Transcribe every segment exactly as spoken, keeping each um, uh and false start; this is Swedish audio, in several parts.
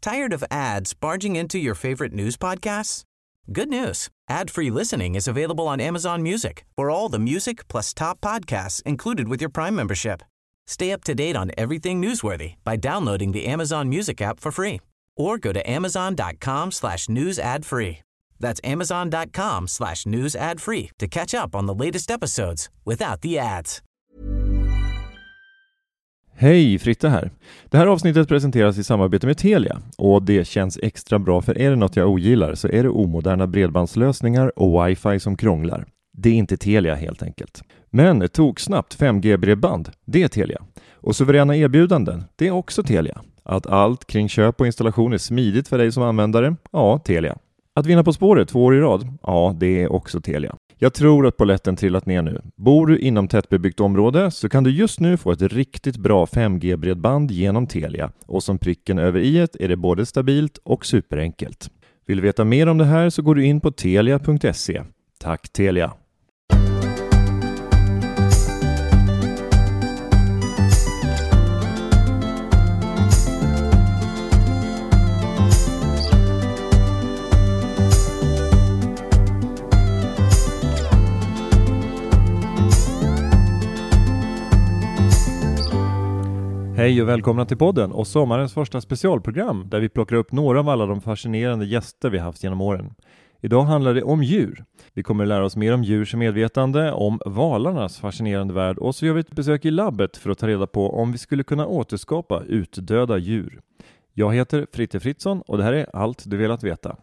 Tired of ads barging into your favorite news podcasts? Good news. Ad-free listening is available on Amazon Music for all the music plus top podcasts included with your Prime membership. Stay up to date on everything newsworthy by downloading the Amazon Music app for free or go to amazon.com slash news ad free. That's amazon.com slash news ad free to catch up on the latest episodes without the ads. Hej, Fritte här. Det här avsnittet presenteras i samarbete med Telia och det känns extra bra, för är det något jag ogillar så är det omoderna bredbandslösningar och wifi som krånglar. Det är inte Telia helt enkelt. Men tog snabbt fem G-bredband, det är Telia. Och suveräna erbjudanden, det är också Telia. Att allt kring köp och installation är smidigt för dig som användare, ja, Telia. Att vinna På spåret två år i rad, ja, det är också Telia. Jag tror att polletten trillat ner nu. Bor du inom tättbebyggt område så kan du just nu få ett riktigt bra fem G-bredband genom Telia. Och som pricken över i-et är det både stabilt och superenkelt. Vill du veta mer om det här så går du in på telia punkt se. Tack Telia! Hej och välkomna till podden och sommarens första specialprogram där vi plockar upp några av alla de fascinerande gäster vi haft genom åren. Idag handlar det om djur. Vi kommer att lära oss mer om djurs medvetande, om valarnas fascinerande värld och så gör vi ett besök i labbet för att ta reda på om vi skulle kunna återskapa utdöda djur. Jag heter Fritte Fritzson och det här är allt du velat veta.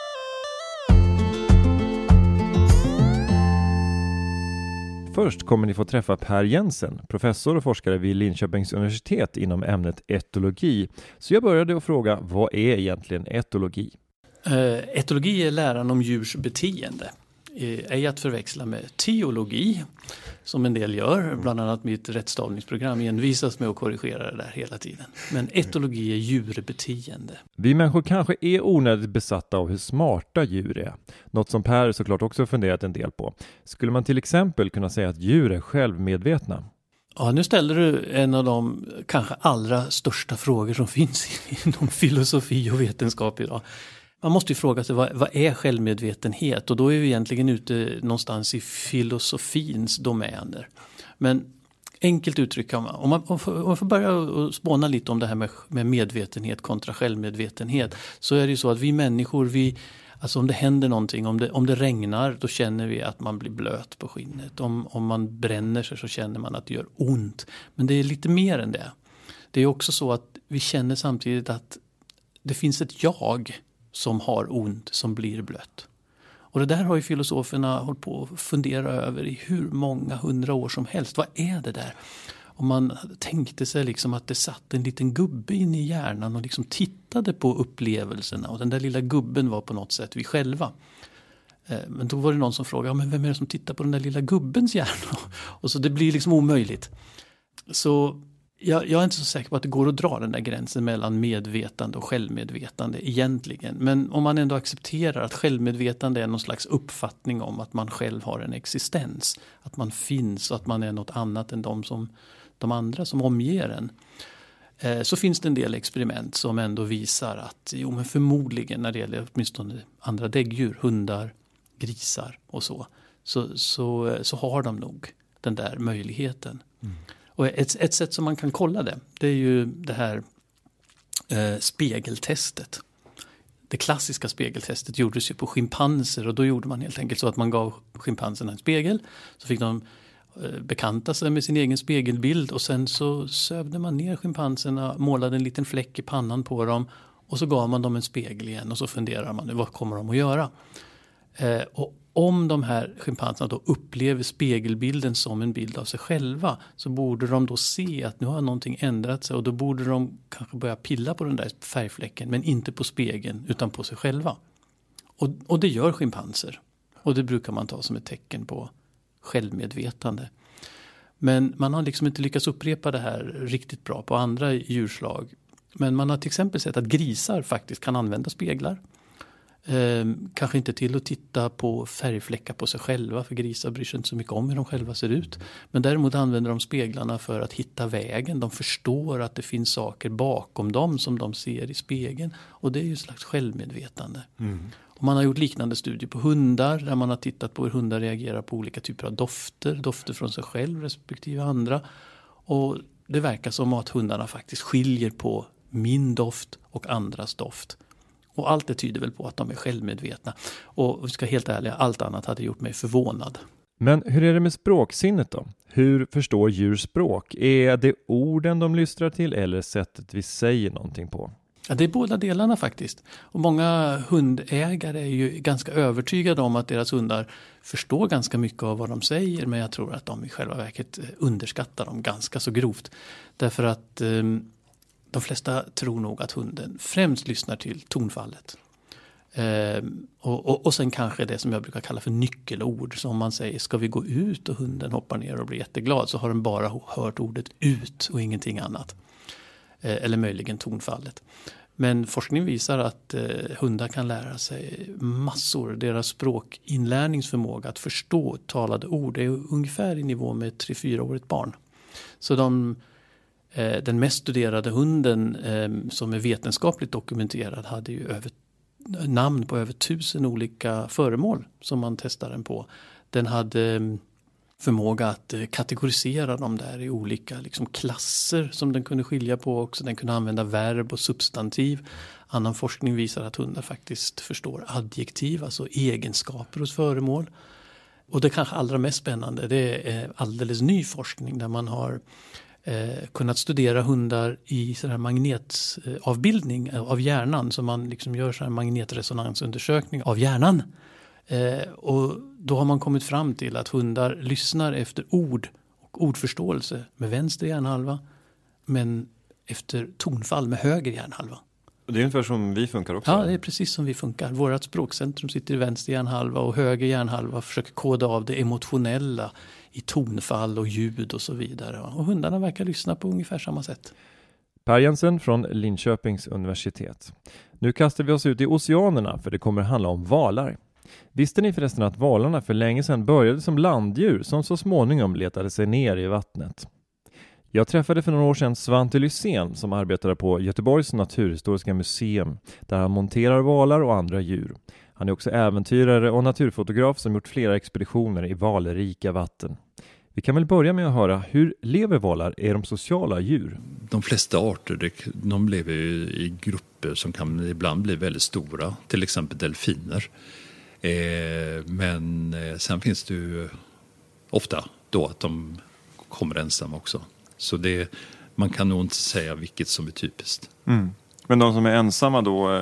Först kommer ni få träffa Per Jensen, professor och forskare vid Linköpings universitet inom ämnet etologi. Så jag började att fråga, vad är egentligen etologi? Uh, etologi är läran om djurs beteende. Uh, ej att förväxla med teologi, som en del gör. Bland annat mitt rättstavningsprogram envisas med att korrigera det där hela tiden. Men etologi är djurbeteende. Vi människor kanske är onödigt besatta av hur smarta djur är. Något som Per såklart också funderat en del på. Skulle man till exempel kunna säga att djur är självmedvetna? Ja, nu ställer du en av de kanske allra största frågor som finns inom filosofi och vetenskap idag. Man måste ju fråga sig, vad, vad är självmedvetenhet? Och då är vi egentligen ute någonstans i filosofins domäner. Men enkelt uttryckt kan man, om man, om man får börja och spåna lite om det här med, med medvetenhet kontra självmedvetenhet, så är det ju så att vi människor, vi, alltså om det händer någonting, om det, om det regnar, då känner vi att man blir blöt på skinnet. Om, om man bränner sig så känner man att det gör ont. Men det är lite mer än det. Det är också så att vi känner samtidigt att det finns ett jag som har ont, som blir blött. Och det där har ju filosoferna hållit på att fundera över i hur många hundra år som helst. Vad är det där? Och man tänkte sig liksom att det satt en liten gubbe in i hjärnan och liksom tittade på upplevelserna. Och den där lilla gubben var på något sätt vi själva. Men då var det någon som frågade, ja, men vem är det som tittar på den där lilla gubbens hjärna? Och så det blir liksom omöjligt. Så Jag, jag är inte så säker på att det går att dra den där gränsen mellan medvetande och självmedvetande egentligen. Men om man ändå accepterar att självmedvetande är någon slags uppfattning om att man själv har en existens. Att man finns och att man är något annat än de, som, de andra som omger en. Eh, så finns det en del experiment som ändå visar att jo, men förmodligen när det gäller åtminstone andra däggdjur, hundar, grisar och så. Så, så, så har de nog den där möjligheten. Mm. Och ett, ett sätt som man kan kolla det, det är ju det här eh, spegeltestet. Det klassiska spegeltestet gjordes ju på schimpanser, och då gjorde man helt enkelt så att man gav schimpanserna en spegel. Så fick de eh, bekanta sig med sin egen spegelbild, och sen så sövde man ner schimpanserna, målade en liten fläck i pannan på dem, och så gav man dem en spegel igen, och så funderar man, vad kommer de att göra? Eh, och om de här schimpanserna då upplever spegelbilden som en bild av sig själva, så borde de då se att nu har någonting ändrat sig, och då borde de kanske börja pilla på den där färgfläcken, men inte på spegeln utan på sig själva. Och, och det gör schimpanser. Och det brukar man ta som ett tecken på självmedvetande. Men man har liksom inte lyckats upprepa det här riktigt bra på andra djurslag. Men man har till exempel sett att grisar faktiskt kan använda speglar. Eh, kanske inte till att titta på färgfläckar på sig själva, för grisar bryr sig inte så mycket om hur de själva ser ut. Men däremot använder de speglarna för att hitta vägen. De förstår att det finns saker bakom dem som de ser i spegeln. Och det är ju ett slags självmedvetande. Mm. Och man har gjort liknande studier på hundar där man har tittat på hur hundar reagerar på olika typer av dofter. Dofter från sig själv respektive andra. Och det verkar som att hundarna faktiskt skiljer på min doft och andras doft. Och allt det tyder väl på att de är självmedvetna. Och vi ska helt ärliga, allt annat hade gjort mig förvånad. Men hur är det med språksinnet då? Hur förstår djur språk? Är det orden de lystrar till eller sättet vi säger någonting på? Ja, det är båda delarna faktiskt. Och många hundägare är ju ganska övertygade om att deras hundar förstår ganska mycket av vad de säger. Men jag tror att de i själva verket underskattar dem ganska så grovt. Därför att eh, de flesta tror nog att hunden främst lyssnar till tonfallet. Eh, och, och, och sen kanske det som jag brukar kalla för nyckelord. Så om man säger, ska vi gå ut och hunden hoppar ner och blir jätteglad, så har den bara hört ordet ut och ingenting annat. Eh, eller möjligen tonfallet. Men forskning visar att eh, hundar kan lära sig massor. Deras språkinlärningsförmåga att förstå talade ord är ungefär i nivå med tre fyra årigt barn. Så de... Den mest studerade hunden eh, som är vetenskapligt dokumenterad hade ju över, namn på över tusen olika föremål som man testade den på. Den hade förmåga att eh, kategorisera dem där i olika liksom, klasser som den kunde skilja på också. Den kunde använda verb och substantiv. Annan forskning visar att hundar faktiskt förstår adjektiv, alltså egenskaper hos föremål. Och det kanske allra mest spännande, det är alldeles ny forskning där man har Eh, kunnat studera hundar i sån här magnetavbildning eh, av hjärnan. Så man liksom gör sån här magnetresonansundersökning av hjärnan. Eh, och då har man kommit fram till att hundar lyssnar efter ord och ordförståelse med vänster hjärnhalva. Men efter tonfall med höger hjärnhalva. Och det är ungefär som vi funkar också? Ja, det är precis som vi funkar. Vårat språkcentrum sitter i vänster hjärnhalva och höger hjärnhalva försöker koda av det emotionella i tonfall och ljud och så vidare. Och hundarna verkar lyssna på ungefär samma sätt. Per Jensen från Linköpings universitet. Nu kastar vi oss ut i oceanerna för det kommer handla om valar. Visste ni förresten att valarna för länge sedan började som landdjur som så småningom letade sig ner i vattnet? Jag träffade för några år sedan Svante Lysén som arbetade på Göteborgs naturhistoriska museum där han monterar valar och andra djur. Han är också äventyrare och naturfotograf som gjort flera expeditioner i valrika vatten. Vi kan väl börja med att höra, hur lever valar? Är de sociala djur? De flesta arter de lever i grupper som kan ibland bli väldigt stora, till exempel delfiner. Eh, men sen finns det ju ofta då att de kommer ensamma också. Så det, man kan nog inte säga vilket som är typiskt. Mm. Men de som är ensamma då,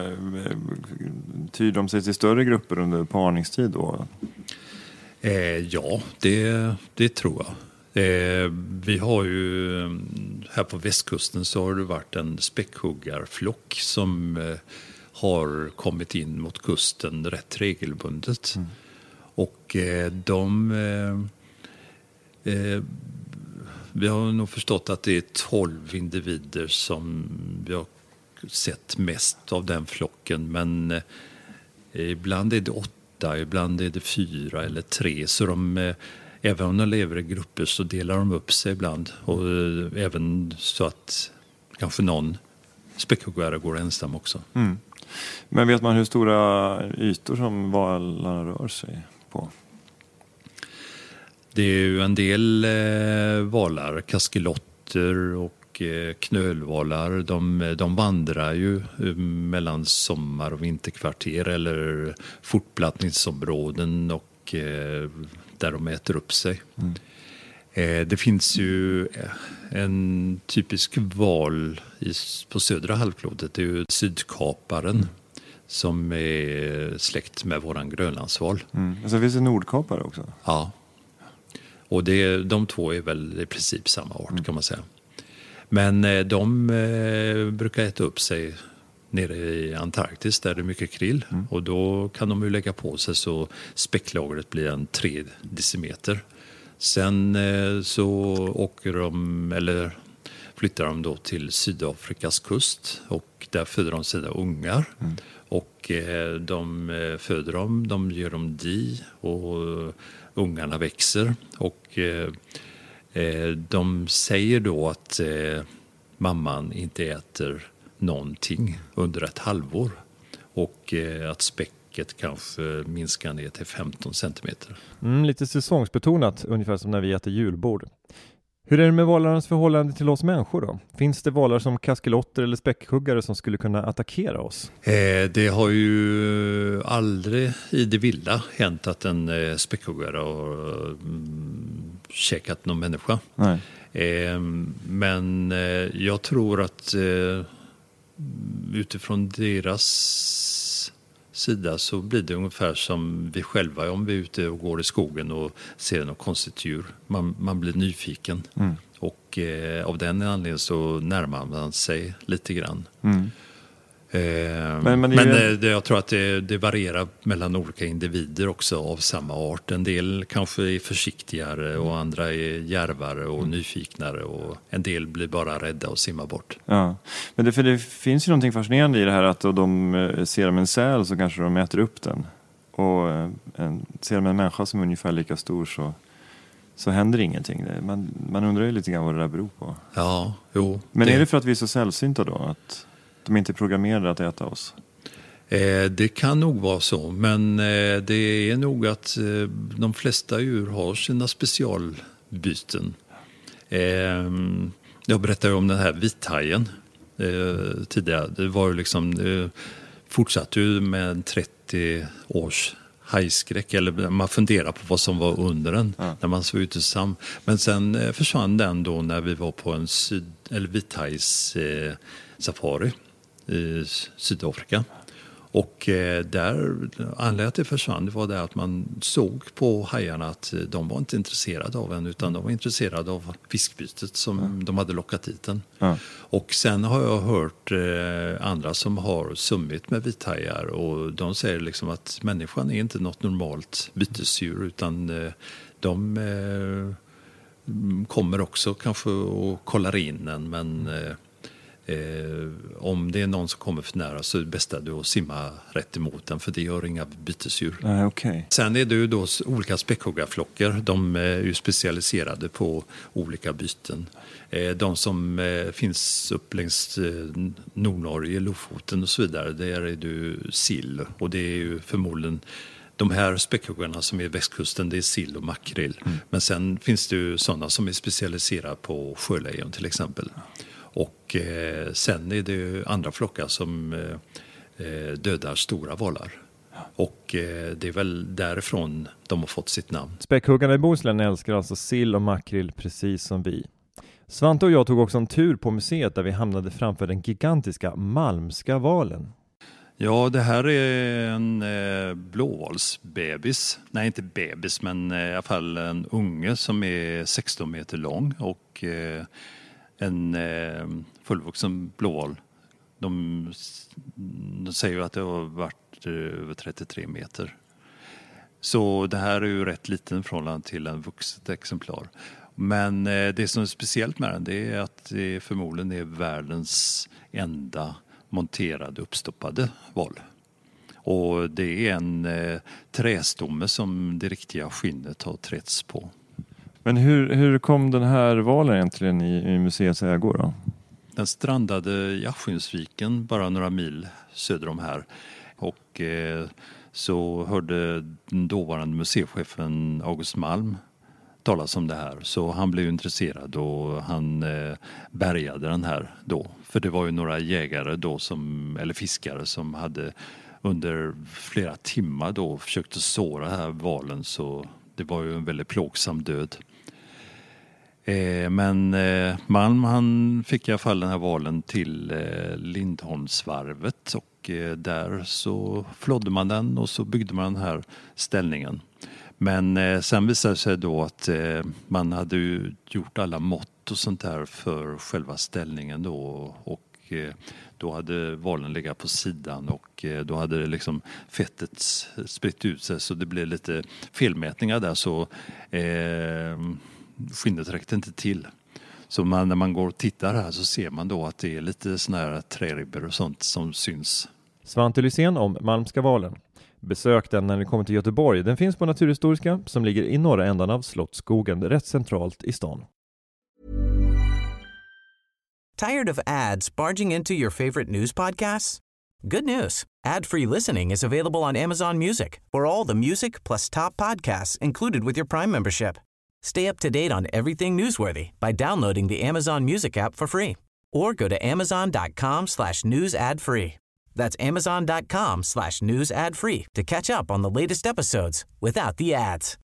tyr de sig till större grupper under parningstid då? Eh, ja, det, det tror jag. Eh, vi har ju här på västkusten så har det varit en späckhuggarflock som eh, har kommit in mot kusten rätt regelbundet. Mm. Och eh, de... Eh, eh, vi har nog förstått att det är tolv individer som vi har sett mest av den flocken, men eh, ibland är det åtta, ibland är det fyra eller tre, så de, eh, även om de lever i grupper så delar de upp sig ibland, och eh, även så att kanske någon späckhuggare går ensam också. Mm. Men vet man hur stora ytor som valarna rör sig på? Det är ju en del eh, valar, kaskelotter och eh, knölvalar. De, de vandrar ju eh, mellan sommar- och vinterkvarter eller fortplattningsområden och eh, där de äter upp sig. Mm. Eh, det finns ju en typisk val i, på södra halvklotet. Det är ju sydkaparen. Mm. Som är släkt med våran grönlandsval. Mm. Och så finns det nordkapare också. Ja. Och det, de två är väl i princip samma art mm. kan man säga. Men de eh, brukar äta upp sig nere i Antarktis där det är mycket krill. Mm. Och då kan de ju lägga på sig så späcklagret blir en tre decimeter. Sen eh, så åker de, eller flyttar de då till Sydafrikas kust och där föder de sina ungar. Mm. Och eh, de föder dem, de gör dem di och ungarna växer. Och eh, de säger då att eh, mamman inte äter någonting under ett halvår. Och eh, att späcket kanske minskar ner till femton centimeter. Mm, lite säsongsbetonat, ungefär som när vi äter julbord. Hur är det med valarnas förhållande till oss människor då? Finns det valar som kaskelotter eller späckhuggare som skulle kunna attackera oss? Eh, det har ju aldrig i det vilda hänt att en eh, späckhuggare har mm, käkat någon människa. Nej. Eh, men eh, jag tror att eh, utifrån deras sida så blir det ungefär som vi själva om vi är ute och går i skogen och ser något konstigt djur. Man, man blir nyfiken mm. och eh, av den anledningen så närmar man sig lite grann. Mm. Eh, men men, men ju... det, jag tror att det, det varierar mellan olika individer också av samma art. En del kanske är försiktigare och andra är djärvare och mm. nyfiknare och en del blir bara rädda och simmar bort. Ja, men det, för det finns ju någonting fascinerande i det här att de ser de en säl så kanske de äter upp den. Och en, ser de en människa som är ungefär lika stor så, så händer ingenting. Man, man undrar ju lite grann vad det där beror på. Ja, jo. Men det... är det för att vi är så sällsynta då att de inte är programmerade att äta oss? Eh, det kan nog vara så, men eh, det är nog att eh, de flesta djur har sina specialbyten. Eh, jag berättade om den här vithajen eh, tidigare. Det var ju liksom, det fortsatte ju med trettio års hajskräck, eller man funderar på vad som var under den ja. när man såg ut sam. Men sen eh, försvann den då när vi var på en syd, eller vithajs eh, safari i Sydafrika. Och eh, där, anledningen till det försvann, det var det att man såg på hajarna att de var inte intresserade av en, utan de var intresserade av fiskbytet som mm. de hade lockat dit den. Mm. Och sen har jag hört eh, andra som har summit med vithajar och de säger liksom att människan är inte något normalt bytesdjur, utan eh, de eh, kommer också kanske och kollar in en, men eh, Eh, om det är någon som kommer för nära så är det bästa du att simma rätt emot den, för det gör inga bytesdjur. Nej, okay. Sen är det ju då olika späckhuggarflockar. De är ju specialiserade på olika byten. Eh, de som eh, finns upp längs eh, Nordnorge, Lofoten och så vidare, där är det ju sill. Och det är ju förmodligen de här späckhuggarna som är i västkusten, det är sill och makrill. Mm. Men sen finns det ju sådana som är specialiserade på sjölejon till exempel. Och eh, sen är det ju andra flockar som eh, dödar stora valar. Och eh, det är väl därifrån de har fått sitt namn. Späckhuggarna i Bohuslän älskar alltså sill och makrill precis som vi. Svante och jag tog också en tur på museet där vi hamnade framför den gigantiska malmska valen. Ja, det här är en eh, blåvalsbebis. Nej, inte bebis, men eh, i alla fall en unge som är sexton meter lång och eh, en eh, fullvuxen blåval. De, de säger ju att det har varit över trettiotre meter. Så det här är ju rätt liten förhållande till en vuxet exemplar. Men eh, det som är speciellt med den, det är att det förmodligen är världens enda monterade uppstoppade val. Och det är en eh, trästomme som det riktiga skinnet har trätts på. Men hur, hur kom den här valen egentligen i, i museets ägor då? Den strandade i Askynsviken bara några mil söder om här. Och eh, så hörde den dåvarande museichefen August Malm talas om det här. Så han blev intresserad och han eh, bärgade den här då. För det var ju några jägare då som, eller fiskare som hade under flera timmar då försökt att såra den här valen, så det var ju en väldigt plågsam död. Eh, men eh, Malm han fick i alla fall den här valen till eh, Lindholmsvarvet och eh, där så flodde man den och så byggde man den här ställningen. Men eh, sen visade det sig då att eh, man hade ju gjort alla mått och sånt där för själva ställningen då, och eh, då hade valen legat på sidan och eh, då hade det liksom fettet spritt ut sig, så det blev lite felmätningar där, så eh, skinnet räckte inte till. Så man, när man går och tittar här så ser man då att det är lite såna här träribbor och sånt som syns. Svante Lysén om Malmska valen. Besök den när ni kommer till Göteborg. Den finns på Naturhistoriska som ligger i norra ändan av Slottsskogen, rätt centralt i stan. Tired of ads barging into your favorite news podcasts? Good news. Ad-free listening is available on Amazon Music for all the music plus top podcasts included with your Prime membership. Stay up to date on everything newsworthy by downloading the Amazon Music app for free or go to amazon.com slash news ad free. That's amazon.com slash news ad free to catch up on the latest episodes without the ads.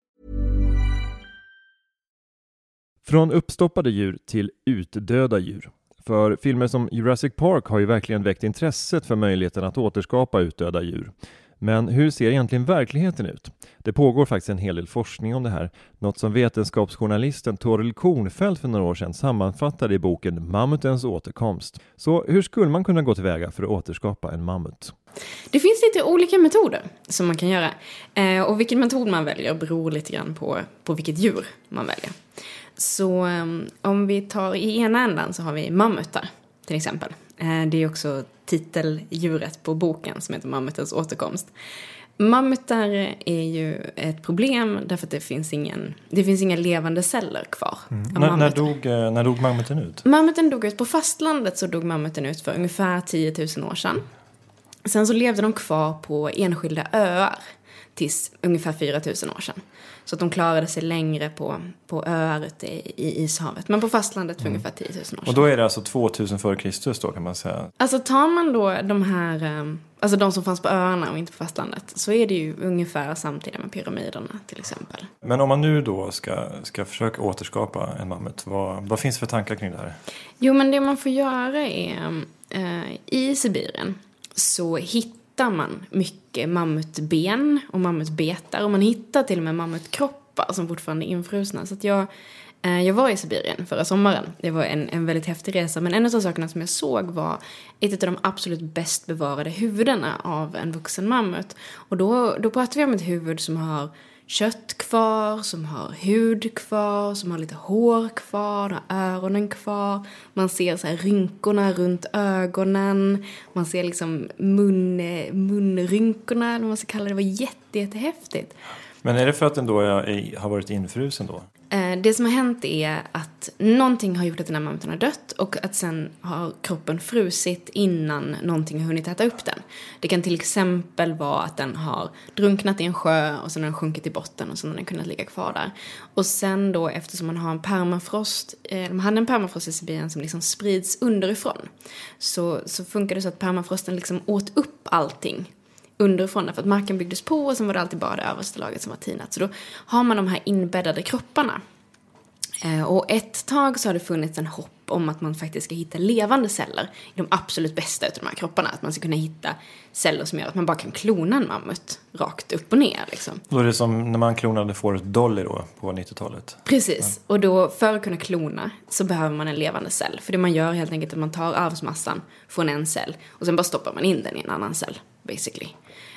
Från uppstoppade djur till utdöda djur. För filmer som Jurassic Park har ju verkligen väckt intresset för möjligheten att återskapa utdöda djur. Men hur ser egentligen verkligheten ut? Det pågår faktiskt en hel del forskning om det här. Något som vetenskapsjournalisten Toril Kornfeldt för några år sedan sammanfattade i boken Mammutens återkomst. Så hur skulle man kunna gå tillväga för att återskapa en mammut? Det finns lite olika metoder som man kan göra. Eh, och vilken metod man väljer beror lite grann på, på vilket djur man väljer. Så um, om vi tar i ena ändan så har vi mammutar till exempel. Eh, det är också titeldjuret på boken som heter Mammutens återkomst. Mammutar är ju ett problem därför att det finns ingen, det finns inga levande celler kvar. Mm. När, när, dog, när dog mammuten ut? Mammuten dog ut på fastlandet, så dog mammuten ut för ungefär tio tusen år sedan. Sen så levde de kvar på enskilda öar tills ungefär fyra tusen år sedan. Så att de klarade sig längre på, på öar ute i, i ishavet. Men på fastlandet för mm. ungefär tio tusen år sedan. Och då är det alltså tvåtusen före Kristus då, kan man säga? Alltså tar man då de här, alltså de som fanns på öarna och inte på fastlandet, så är det ju ungefär samtida med pyramiderna till exempel. Men om man nu då ska, ska försöka återskapa en mammut, vad, vad finns det för tankar kring det här? Jo, men det man får göra är, äh, i Sibirien så hittar man mycket mammutben och mammutbetar, och man hittar till och med mammutkroppar som fortfarande är infrusna. Så att jag, eh, jag var i Sibirien förra sommaren. Det var en, en väldigt häftig resa, men en av de sakerna som jag såg var ett av de absolut bäst bevarade huvudena av en vuxen mammut. Och då, då pratar vi om ett huvud som har kött kvar, som har hud kvar, som har lite hår kvar, har öronen kvar. Man ser så här rynkorna runt ögonen. Man ser liksom mun, munrynkorna, eller vad man ska kalla det. Det var jätte, jättehäftigt. Men är det för att den då är, har varit infrusen då? Det som har hänt är att någonting har gjort att den här mammuten har dött, och att sen har kroppen frusit innan någonting har hunnit äta upp den. Det kan till exempel vara att den har drunknat i en sjö och sen har den sjunkit i botten och sen har den kunnat ligga kvar där. Och sen då, eftersom man har en permafrost, de hade en permafrost i Sibirien som liksom sprids underifrån, så, så funkar det så att permafrosten liksom åt upp allting underifrån, för att marken byggdes på och sen var det alltid bara det översta laget som var tinat. Så då har man de här inbäddade kropparna. Eh, och ett tag så har det funnits en hopp om att man faktiskt ska hitta levande celler i de absolut bästa av de här kropparna. Att man ska kunna hitta celler som gör att man bara kan klona en mammut rakt upp och ner. Liksom. Då är det som när man klonade Forrest Dolly då på nittiotalet. Precis, ja. Och då för att kunna klona så behöver man en levande cell. För det man gör helt enkelt är att man tar arvsmassan från en cell och sen bara stoppar man in den i en annan cell, basically.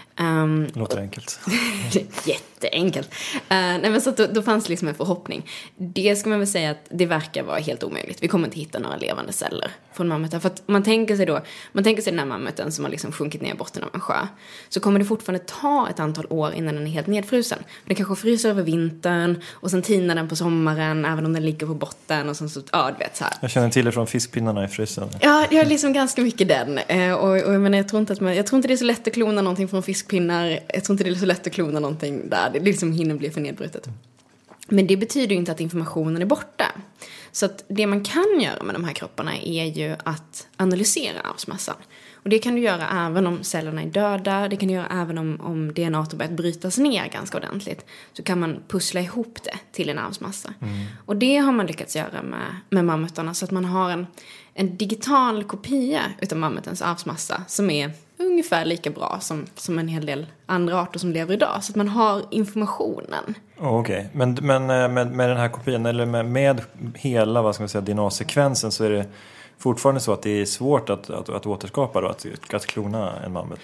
Um, Låter enkelt. Jätteenkelt. Uh, nej, men så då, då fanns liksom en förhoppning. Det ska man väl säga att det verkar vara helt omöjligt. Vi kommer inte hitta några levande celler från mammuten. För att man tänker sig då, man tänker sig den här mammuten som har liksom sjunkit ner i botten av en sjö. Så kommer det fortfarande ta ett antal år innan den är helt nedfrusen. Den kanske fryser över vintern och sen tinar den på sommaren, även om den ligger på botten och sen så, ja, du vet så här. Jag känner till det från fiskpinnarna i frysen. Ja, jag är liksom ganska mycket den. Uh, och, och jag menar, jag tror inte att man, jag tror inte det är så lätt att klona någonting från fiskpinnar. Jag tror inte det är så lätt att klona någonting där. Det liksom hinner bli för nedbrutet. Men det betyder ju inte att informationen är borta. Så att det man kan göra med de här kropparna är ju att analysera arvsmassan. Och det kan du göra även om cellerna är döda. Det kan du göra även om, om D N A har börjat brytas ner ganska ordentligt. Så kan man pussla ihop det till en arvsmassa. Mm. Och det har man lyckats göra med, med mammutarna. Så att man har en, en digital kopia utav mammutens arvsmassa som är ungefär lika bra som, som en hel del andra arter som lever idag. Så att man har informationen. Oh, Okej, okay. men, men med, med den här kopian, eller med, med hela, vad ska man säga, D N A-sekvensen, så är det fortfarande så att det är svårt att, att, att återskapa då, att, att klona en mammut?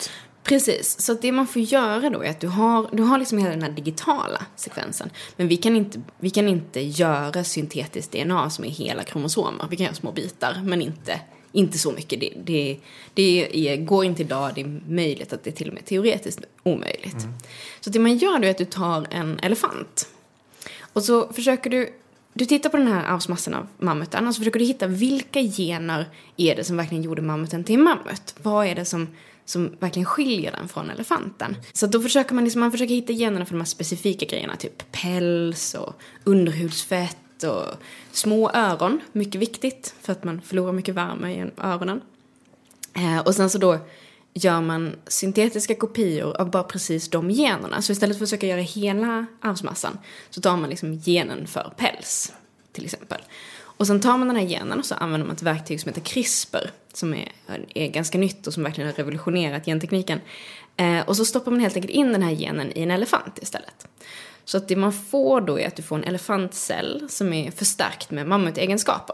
Precis, så det man får göra då är att du har, du har liksom hela den här digitala sekvensen. Men vi kan inte, vi kan inte göra syntetiskt D N A som är hela kromosomer. Vi kan göra små bitar, men inte, inte så mycket. Det, det, det är, går inte idag, det är möjligt att det är till och med teoretiskt omöjligt. Mm. Så det man gör då är att du tar en elefant. Och så försöker du, du tittar på den här arvsmassan av mammuten och så försöker du hitta vilka gener är det som verkligen gjorde mammuten till mammut. Vad är det som... som verkligen skiljer den från elefanten. Så då försöker man liksom, man försöker hitta generna för de här specifika grejerna, typ päls och underhudsfett och små öron, mycket viktigt för att man förlorar mycket värme i öronen. Eh, och sen så då gör man syntetiska kopior av bara precis de generna. Så istället för att försöka göra hela arvsmassan så tar man liksom genen för päls till exempel. Och sen tar man den här genen och så använder man ett verktyg som heter CRISPR, som är, är ganska nytt och som verkligen har revolutionerat gentekniken. Eh, och så stoppar man helt enkelt in den här genen i en elefant istället. Så att det man får då är att du får en elefantcell som är förstärkt med mammutegenskaper.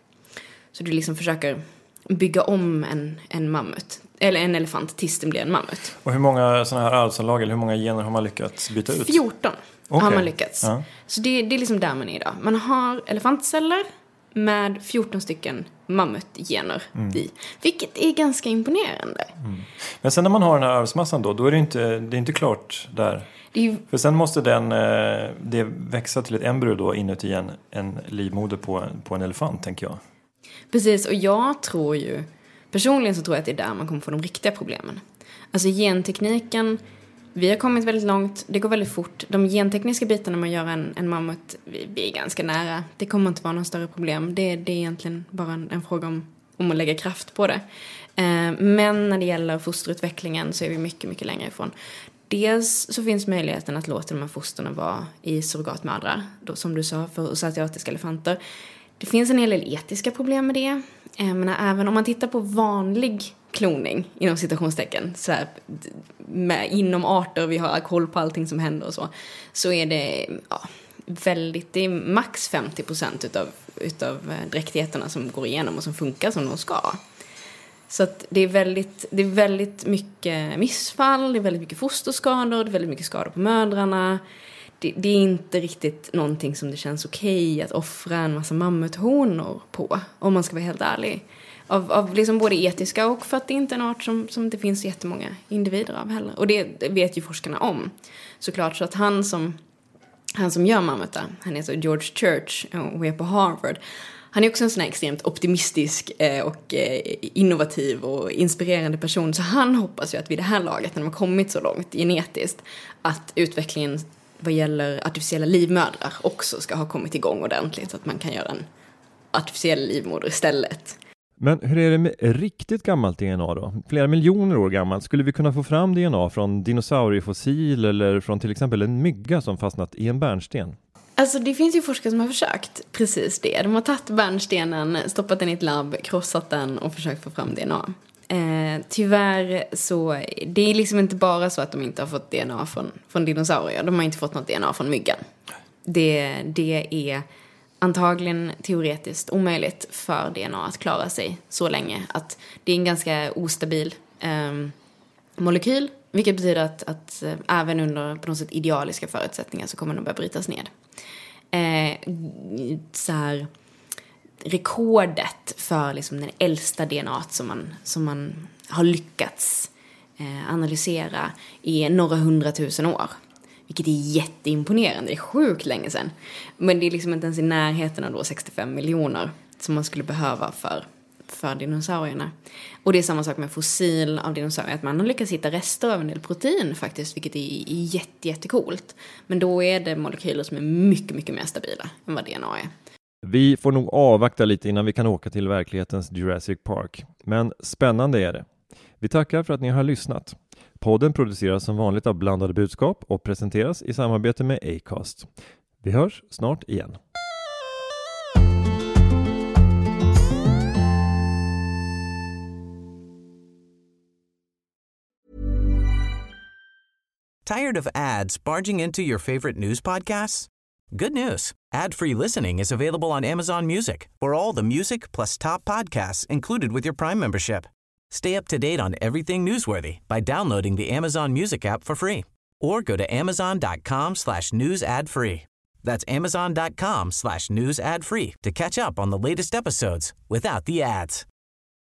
Så du liksom försöker bygga om en, en mammut, eller en elefant tills den blir en mammut. Och hur många sådana här arvsanlag, eller hur många gener har man lyckats byta ut? fjorton okay. har man lyckats. Ja. Så det, det är liksom där man är idag. Man har elefantceller med fjorton stycken mammutgener mm. i. Vilket är ganska imponerande. Mm. Men sen när man har den här arvsmassan då, då är det inte, det är inte klart där. Det är ju... För sen måste den, det växa till ett embryo då inuti en, en livmoder på, på en elefant, tänker jag. Precis, och jag tror ju, personligen så tror jag att det är där man kommer få de riktiga problemen. Alltså gentekniken, vi har kommit väldigt långt, det går väldigt fort. De gentekniska bitarna man gör en, en mammut, vi, vi är ganska nära. Det kommer inte vara någon större problem. Det, det är egentligen bara en, en fråga om, om att lägga kraft på det. Eh, men när det gäller fosterutvecklingen så är vi mycket, mycket längre ifrån. Dels så finns möjligheten att låta de här fosterna vara i surrogatmödrar, då, som du sa, för asiatiska elefanter. Det finns en hel del etiska problem med det. Eh, men även om man tittar på vanlig kloning inom citationstecken så här, med, inom arter, vi har koll på allting som händer och så, så är det ja, väldigt, det är max femtio procent utav, utav dräktigheterna som går igenom och som funkar som de ska. Så att det är väldigt, det är väldigt mycket missfall, det är väldigt mycket fosterskador, det är väldigt mycket skador på mödrarna. Det, det är inte riktigt någonting som det känns okej att offra en massa mammuthonor på, om man ska vara helt ärlig. Av, av liksom både etiska och för att det inte är en art som, som det finns jättemånga individer av heller. Och det vet ju forskarna om. Såklart, så att han som, han som gör mammutar, han heter George Church och är på Harvard. Han är också en sån här extremt optimistisk och innovativ och inspirerande person. Så han hoppas ju att vid det här laget, när de har kommit så långt genetiskt, att utvecklingen vad gäller artificiella livmödrar också ska ha kommit igång ordentligt. Så att man kan göra en artificiell livmoder istället. Men hur är det med riktigt gammalt D N A då? Flera miljoner år gammalt. Skulle vi kunna få fram D N A från dinosauriefossil eller från till exempel en mygga som fastnat i en bärnsten? Alltså det finns ju forskare som har försökt precis det. De har tagit bärnstenen, stoppat den i ett labb, krossat den och försökt få fram D N A. Eh, tyvärr så, det är liksom inte bara så att de inte har fått D N A från, från dinosaurier. De har inte fått något D N A från myggan. Det, det är antagligen teoretiskt omöjligt för D N A att klara sig så länge. Att det är en ganska ostabil eh, molekyl. Vilket betyder att, att äh, även under på något sätt idealiska förutsättningar så kommer den börja brytas ned. Eh, så här, rekordet för liksom den äldsta D N A som man, som man har lyckats eh, analysera är några hundratusen år. Vilket är jätteimponerande, det är sjukt länge sedan. Men det är liksom inte ens i närheten av då sextiofem miljoner som man skulle behöva för... för dinosaurierna. Och det är samma sak med fossil av dinosaurier, att man har lyckats hitta rester av en del protein faktiskt, vilket är jätte, jättecoolt. Men då är det molekyler som är mycket, mycket mer stabila än vad D N A är. Vi får nog avvakta lite innan vi kan åka till verklighetens Jurassic Park. Men spännande är det. Vi tackar för att ni har lyssnat. Podden produceras som vanligt av Blandade budskap och presenteras i samarbete med Acast. Vi hörs snart igen. Tired of ads barging into your favorite news podcasts? Good news. Ad-free listening is available on Amazon Music for all the music plus top podcasts included with your Prime membership. Stay up to date on everything newsworthy by downloading the Amazon Music app for free or go to amazon.com slash news ad free. That's amazon.com slash news ad free to catch up on the latest episodes without the ads.